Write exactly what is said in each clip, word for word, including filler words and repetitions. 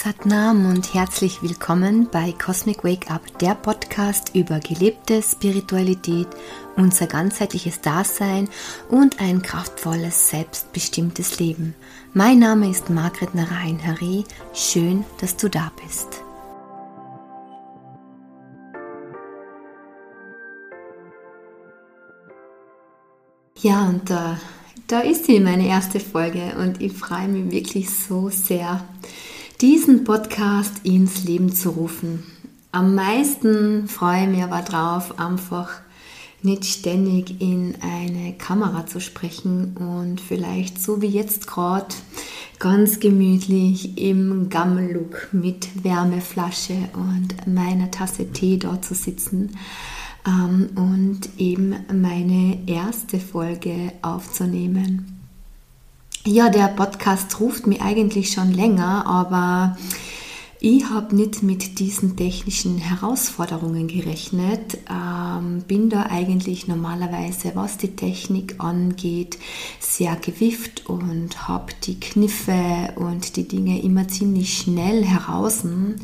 Satnam und herzlich willkommen bei Cosmic Wake Up, der Podcast über gelebte Spiritualität, unser ganzheitliches Dasein und ein kraftvolles, selbstbestimmtes Leben. Mein Name ist Margret Narayan Hare. Schön, dass du da bist. Ja, und da, da ist sie, meine erste Folge, und ich freue mich wirklich so sehr, diesen Podcast ins Leben zu rufen. Am meisten freue ich mich aber drauf, einfach nicht ständig in eine Kamera zu sprechen und vielleicht so wie jetzt gerade ganz gemütlich im Gammellook mit Wärmeflasche und meiner Tasse Tee dort zu sitzen ähm, und eben meine erste Folge aufzunehmen. Ja, der Podcast ruft mich eigentlich schon länger, aber ich habe nicht mit diesen technischen Herausforderungen gerechnet. Ähm, bin da eigentlich normalerweise, was die Technik angeht, sehr gewifft und habe die Kniffe und die Dinge immer ziemlich schnell heraus.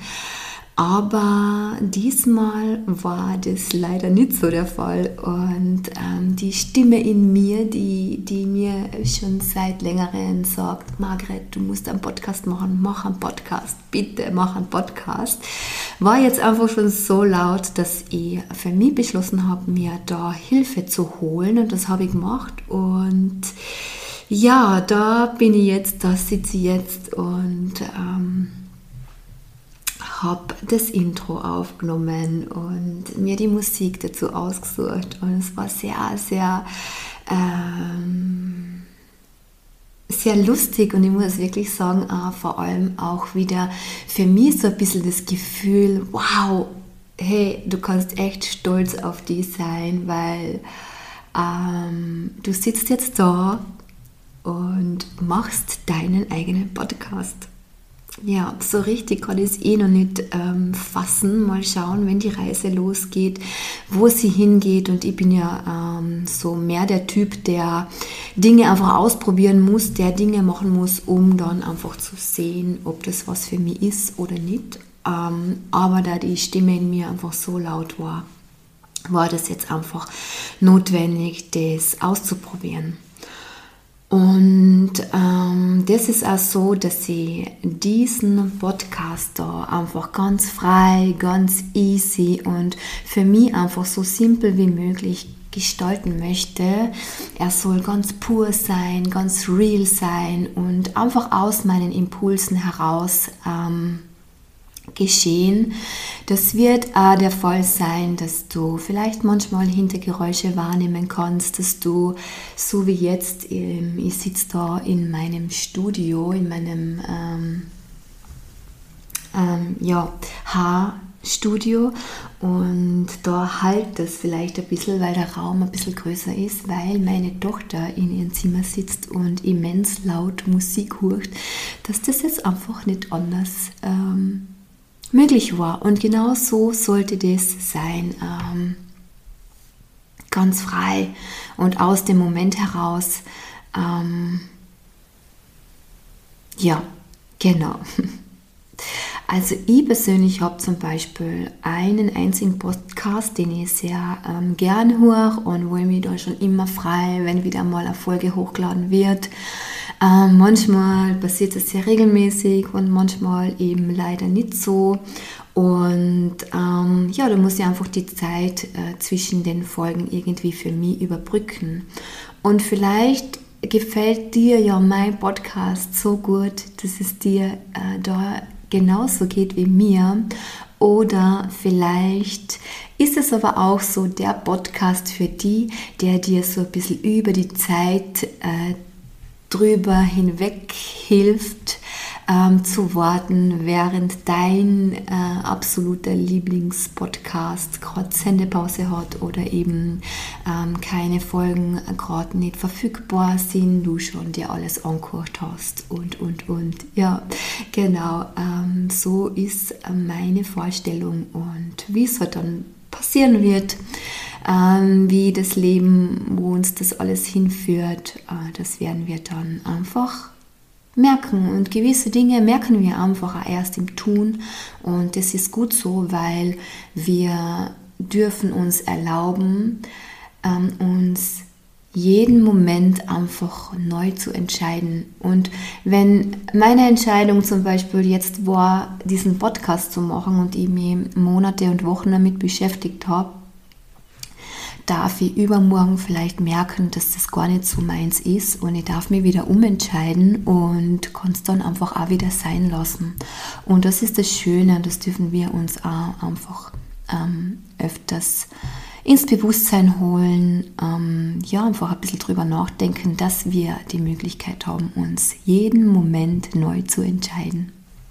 Aber diesmal war das leider nicht so der Fall, und ähm, die Stimme in mir, die, die mir schon seit längerem sagt, Margret, du musst einen Podcast machen, mach einen Podcast, bitte mach einen Podcast, war jetzt einfach schon so laut, dass ich für mich beschlossen habe, mir da Hilfe zu holen, und das habe ich gemacht. Und ja, da bin ich jetzt, da sitze ich jetzt und ähm, habe das Intro aufgenommen und mir die Musik dazu ausgesucht, und es war sehr, sehr, ähm, sehr lustig, und ich muss wirklich sagen, äh, vor allem auch wieder für mich so ein bisschen das Gefühl, wow, hey, du kannst echt stolz auf dich sein, weil ähm, du sitzt jetzt da und machst deinen eigenen Podcast. Ja, so richtig kann ich es eh noch nicht ähm, fassen. Mal schauen, wenn die Reise losgeht, wo sie hingeht. Und ich bin ja ähm, so mehr der Typ, der Dinge einfach ausprobieren muss, der Dinge machen muss, um dann einfach zu sehen, ob das was für mich ist oder nicht. Ähm, aber da die Stimme in mir einfach so laut war, war das jetzt einfach notwendig, das auszuprobieren. Und ähm, das ist auch so, dass ich diesen Podcast da einfach ganz frei, ganz easy und für mich einfach so simpel wie möglich gestalten möchte. Er soll ganz pur sein, ganz real sein und einfach aus meinen Impulsen heraus ähm, geschehen. Das wird auch der Fall sein, dass du vielleicht manchmal Hintergeräusche wahrnehmen kannst, dass du, so wie jetzt, ich sitze da in meinem Studio, in meinem ähm, ähm, ja, Haarstudio, und da halt das vielleicht ein bisschen, weil der Raum ein bisschen größer ist, weil meine Tochter in ihrem Zimmer sitzt und immens laut Musik hört, dass das jetzt einfach nicht anders ähm, möglich war. Und genau so sollte das sein, ähm, ganz frei und aus dem Moment heraus. Ähm, ja, genau. Also ich persönlich habe zum Beispiel einen einzigen Podcast, den ich sehr ähm, gern höre und wo ich mich da schon immer freue, wenn wieder mal eine Folge hochgeladen wird. Ähm, manchmal passiert das sehr regelmäßig und manchmal eben leider nicht so. Und ähm, ja, da muss ich einfach die Zeit äh, zwischen den Folgen irgendwie für mich überbrücken. Und vielleicht gefällt dir ja mein Podcast so gut, dass es dir äh, da genauso geht wie mir. Oder vielleicht ist es aber auch so der Podcast für die, der dir so ein bisschen über die Zeit äh, drüber hinweg hilft, ähm, zu warten, während dein äh, absoluter Lieblingspodcast gerade Sendepause hat oder eben ähm, keine Folgen gerade nicht verfügbar sind, du schon dir alles angehört hast und, und, und. Ja, genau, ähm, so ist meine Vorstellung, und wie es halt dann passieren wird, ähm, wie das Leben, wo uns das alles hinführt, äh, das werden wir dann einfach merken. Und gewisse Dinge merken wir einfach auch erst im Tun. Und das ist gut so, weil wir dürfen uns erlauben, ähm, uns jeden Moment einfach neu zu entscheiden. Und wenn meine Entscheidung zum Beispiel jetzt war, diesen Podcast zu machen und ich mich Monate und Wochen damit beschäftigt habe, darf ich übermorgen vielleicht merken, dass das gar nicht so meins ist und ich darf mich wieder umentscheiden und kann es dann einfach auch wieder sein lassen. Und das ist das Schöne, das dürfen wir uns auch einfach ähm, öfters ins Bewusstsein holen, ähm, ja, einfach ein bisschen drüber nachdenken, dass wir die Möglichkeit haben, uns jeden Moment neu zu entscheiden.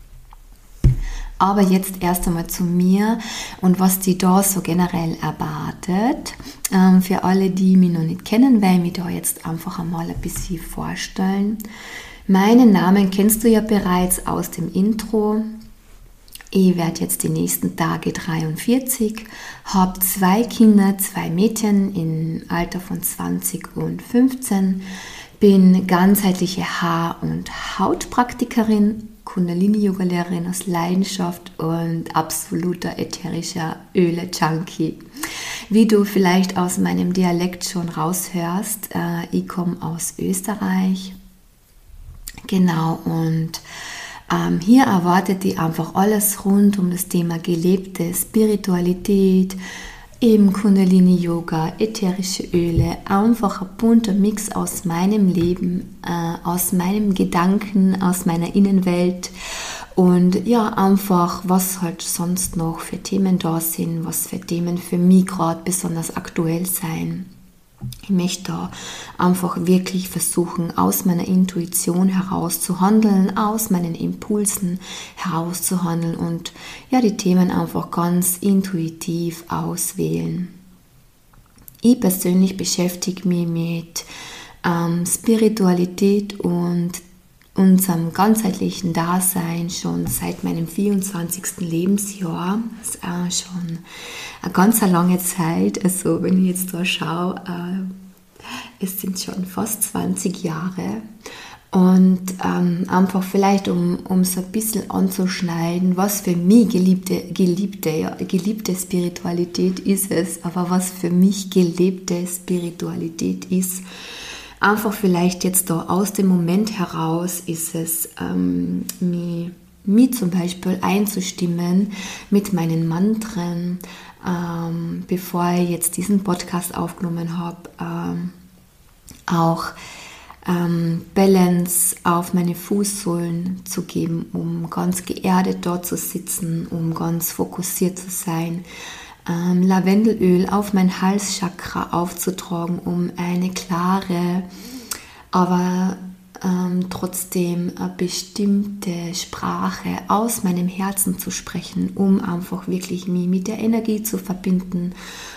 Aber jetzt erst einmal zu mir und was die da so generell erwartet. Ähm, für alle, die mich noch nicht kennen, werde ich mich da jetzt einfach einmal ein bisschen vorstellen. Meinen Namen kennst du ja bereits aus dem Intro. Ich werde jetzt die nächsten Tage dreiundvierzig, habe zwei Kinder, zwei Mädchen im Alter von zwanzig und fünfzehn, bin ganzheitliche Haar- und Hautpraktikerin, Kundalini-Yoga-Lehrerin aus Leidenschaft und absoluter ätherischer Öle-Junkie. Wie du vielleicht aus meinem Dialekt schon raushörst, äh, ich komme aus Österreich. Genau, und ähm, hier erwartet dich einfach alles rund um das Thema gelebte Spiritualität, eben Kundalini-Yoga, ätherische Öle, einfach ein bunter Mix aus meinem Leben, äh, aus meinem Gedanken, aus meiner Innenwelt und ja, einfach, was halt sonst noch für Themen da sind, was für Themen für mich gerade besonders aktuell sein. Ich möchte da einfach wirklich versuchen, aus meiner Intuition heraus zu handeln, aus meinen Impulsen heraus zu handeln und ja, die Themen einfach ganz intuitiv auswählen. Ich persönlich beschäftige mich mit ähm, Spiritualität und unserem ganzheitlichen Dasein schon seit meinem vierundzwanzigsten Lebensjahr. Das ist auch schon eine ganz lange Zeit. Also wenn ich jetzt da schaue, äh, es sind schon fast zwanzig Jahre. Und ähm, einfach vielleicht, um, um so ein bisschen anzuschneiden, was für mich geliebte, geliebte, ja, geliebte Spiritualität ist es, aber was für mich gelebte Spiritualität ist. Einfach vielleicht jetzt da aus dem Moment heraus ist es, ähm, mich, mich zum Beispiel einzustimmen mit meinen Mantren, ähm, bevor ich jetzt diesen Podcast aufgenommen habe, ähm, auch ähm, Balance auf meine Fußsohlen zu geben, um ganz geerdet dort zu sitzen, um ganz fokussiert zu sein. Ähm, Lavendelöl auf mein Halschakra aufzutragen, um eine klare, aber ähm, trotzdem eine bestimmte Sprache aus meinem Herzen zu sprechen, um einfach wirklich mich mit der Energie zu verbinden,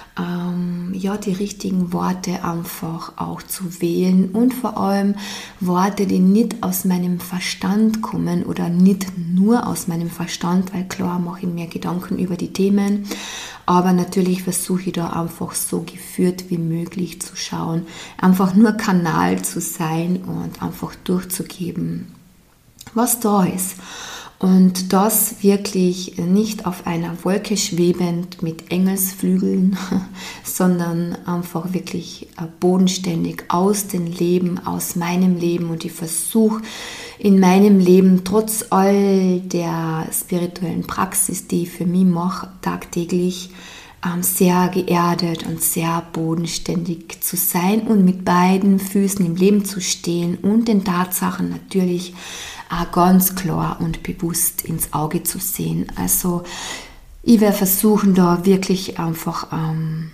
ähm, ja, die richtigen Worte einfach auch zu wählen und vor allem Worte, die nicht aus meinem Verstand kommen oder nicht nur aus meinem Verstand, weil klar mache ich mir Gedanken über die Themen, aber natürlich versuche ich da einfach so geführt wie möglich zu schauen, einfach nur Kanal zu sein und einfach durchzugeben, was da ist. Und das wirklich nicht auf einer Wolke schwebend mit Engelsflügeln, sondern einfach wirklich bodenständig aus dem Leben, aus meinem Leben. Und ich versuche in meinem Leben trotz all der spirituellen Praxis, die ich für mich mache, tagtäglich sehr geerdet und sehr bodenständig zu sein und mit beiden Füßen im Leben zu stehen und den Tatsachen natürlich auch ganz klar und bewusst ins Auge zu sehen. Also ich werde versuchen, da wirklich einfach ähm,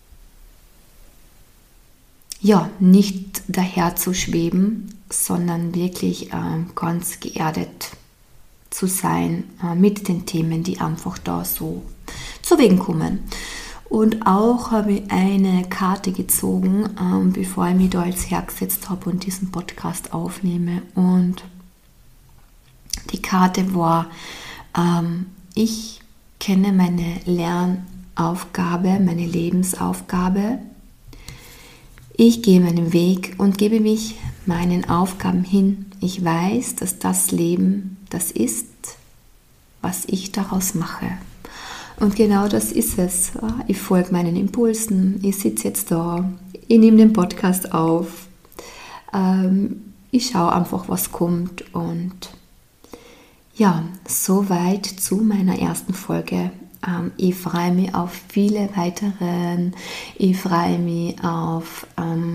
ja, nicht daher zu schweben, sondern wirklich ähm, ganz geerdet zu sein äh, mit den Themen, die einfach da so zu Wegen kommen. Und auch habe ich eine Karte gezogen, ähm, bevor ich mich da als hergesetzt habe und diesen Podcast aufnehme. Und die Karte war, ähm, ich kenne meine Lernaufgabe, meine Lebensaufgabe. Ich gehe meinen Weg und gebe mich meinen Aufgaben hin. ich weiß, dass das Leben das ist, was ich daraus mache. Und genau das ist es. Ich folge meinen Impulsen, ich sitze jetzt da, ich nehme den Podcast auf, ich schaue einfach, was kommt und ja, soweit zu meiner ersten Folge. Ich freue mich auf viele weiteren, ich freue mich auf,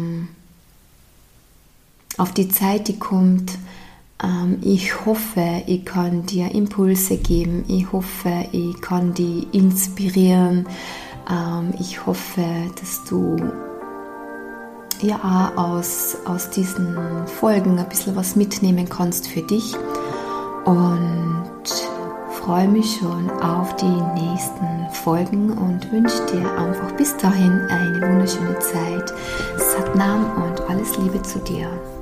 auf die Zeit, die kommt. Ich hoffe, ich kann dir Impulse geben. Ich hoffe, ich kann dich inspirieren. Ich hoffe, dass du ja auch aus, aus diesen Folgen ein bisschen was mitnehmen kannst für dich. Und freue mich schon auf die nächsten Folgen und wünsche dir einfach bis dahin eine wunderschöne Zeit. Satnam und alles Liebe zu dir.